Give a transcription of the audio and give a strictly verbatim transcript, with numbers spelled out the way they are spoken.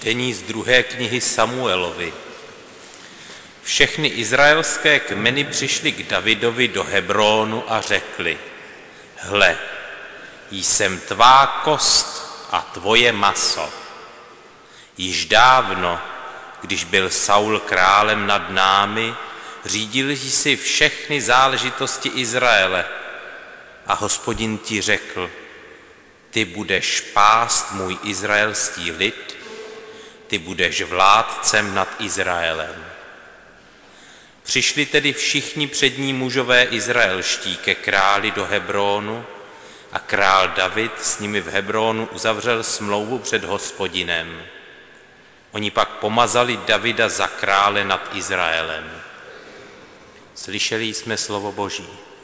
Čtení z druhé knihy Samuelovi. Všechny izraelské kmeny přišly k Davidovi do Hebrónu a řekli: Hle, jsem tvá kost a tvoje maso. Již dávno, když byl Saul králem nad námi, řídil jsi všechny záležitosti Izraele. A Hospodin ti řekl: ty budeš pást můj izraelský lid, ty budeš vládcem nad Izraelem. Přišli tedy všichni přední mužové izraelští ke králi do Hebrónu a král David s nimi v Hebrónu uzavřel smlouvu před Hospodinem. Oni pak pomazali Davida za krále nad Izraelem. Slyšeli jsme slovo Boží.